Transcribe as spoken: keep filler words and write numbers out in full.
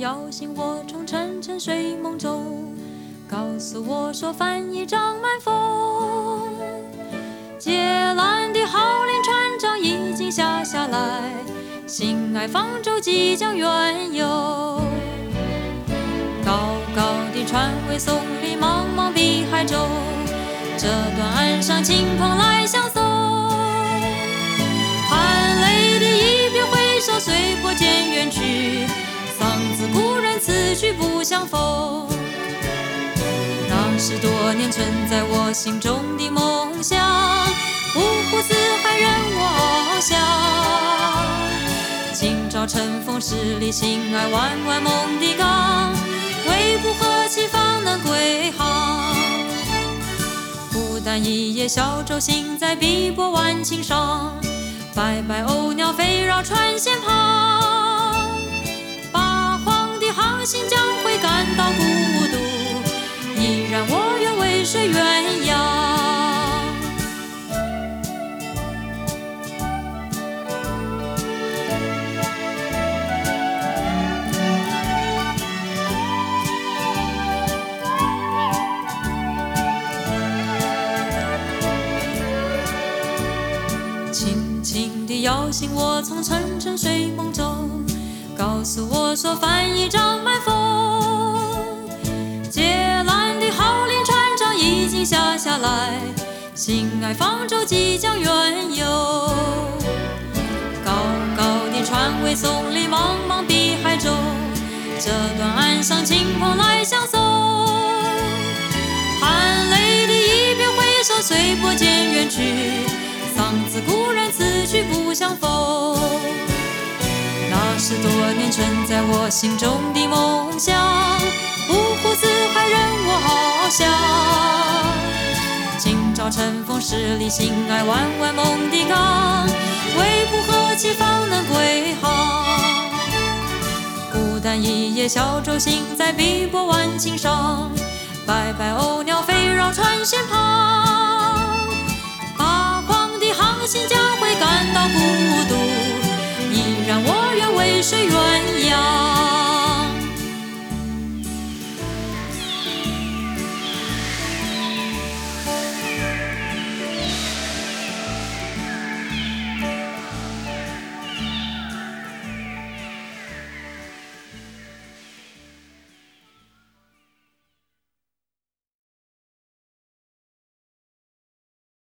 摇醒我，从沉沉睡梦中，告诉我说帆已张满风。借蓝的号令船长已经下下来，心爱方舟即将远游。高高的船尾耸立茫茫碧海中，这段岸上亲朋来相送。含泪的一别挥手，随波渐远去，桑梓故人此去不相逢。那是多年存在我心中的梦想，五湖四海任我翱翔。今朝乘风十里，心爱弯弯梦的港，为不何其方能归航？孤单一叶小舟行在碧波万顷上，白白鸥鸟飞绕船舷旁。八荒的航行将会感到孤独，依然我愿为谁鸳鸯。轻轻地摇醒我，从沉沉睡梦中，告诉我说帆已张满风。借蓝的号令船长已经下下来，心爱方舟即将远游。高高的船尾耸立茫茫碧海中，这段岸上亲朋来相送。含泪的一别挥手，随波渐远去，桑梓故人此去不相逢。那是多年存在我心中的梦想，五湖四海任我翱翔。今朝乘风十里，心爱弯弯梦的港，为不何其方能归航？孤单一叶小舟行在碧波万顷上，白白鸥鸟飞绕船舷旁。八荒的航行将会感到孤独，依然我愿为谁鸳鸯。